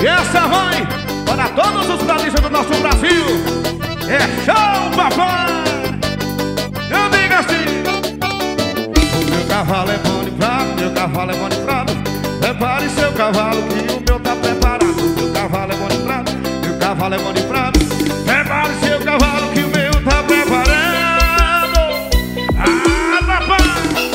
E essa vai para todos os bradistas do nosso Brasil. É show, papai! Eu digo assim: o meu cavalo é bom de prado, meu cavalo é bom de prado. Prepare seu cavalo que o meu tá preparado. Meu cavalo é bom de prado, meu cavalo é bom de prado. Prepare seu cavalo que o meu tá preparado. Ah, papai!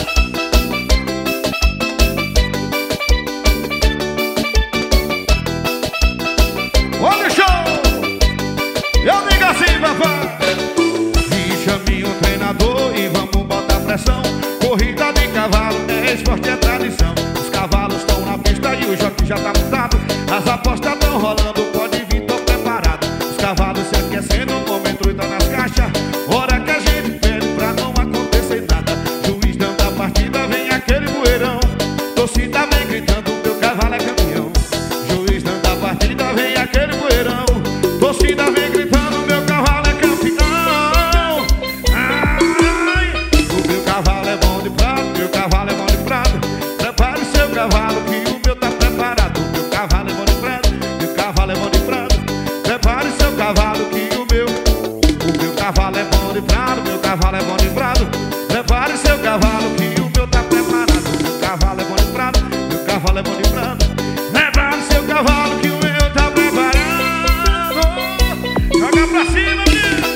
Olha o show! Eu digo assim, papai: me chame um treinador e vamos botar pressão. Corrida de cavalo é esporte, é tradição. Os cavalos estão na pista e o jockey já tá montado. As apostas estão rolando, pode vir, tô preparado. Os cavalos se aquecendo, o momento entra nas caixas. Hora que a gente pede pra não acontecer nada. Juiz dando a partida, vem aquele bueirão. Torcida vem gritando, meu cavalo é campeão. Juiz dando a partida, vem aquele bueirão. Torcida vem gritando, meu cavalo é campeão. Ai, o meu cavalo é bom de prado, meu cavalo é bom de prado. Prepare seu cavalo que o meu tá preparado. Meu cavalo é bom de prado, meu cavalo é bom de prado. Prepare seu cavalo que o meu cavalo é bom de prado, meu cavalo é bom de prado. Prepare seu cavalo que o meu tá preparado. Meu cavalo é bom de prado, meu cavalo é bom de prado. Prepare seu cavalo que o meu tá preparado. Joga pra cima, menino.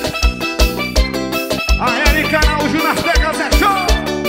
A Erika Araújo nas teclas é show.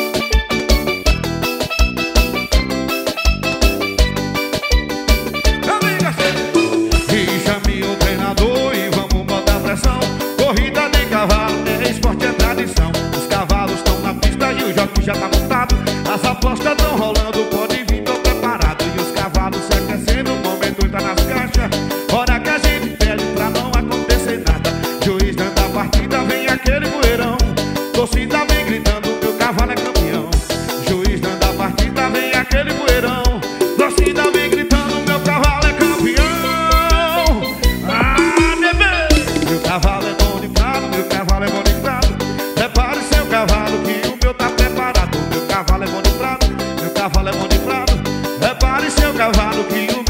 E chame o treinador e vamos botar pressão. Corrida de cavalo é esporte, é tradição. Os cavalos estão na pista e o jockey já tá montado. As apostas estão rolando, pode vir, tô preparado. E os cavalos se aquecendo, o momento entra nas caixas. Hora que a gente pede pra não acontecer nada. Juiz dando a partida, vem aquele bueirão. Torcida vem gritando, meu cavalo é campeão. Juiz dando a partida, vem aquele bueirão. Torcida vem gritando, meu cavalo é campeão. Ah, bebê! Meu cavalo é bom de prado, meu cavalo é bom de prado. Prepare seu cavalo que o meu tá preparado. Meu cavalo é bom de prado, meu cavalo é bom de prado. Prepare seu cavalo que o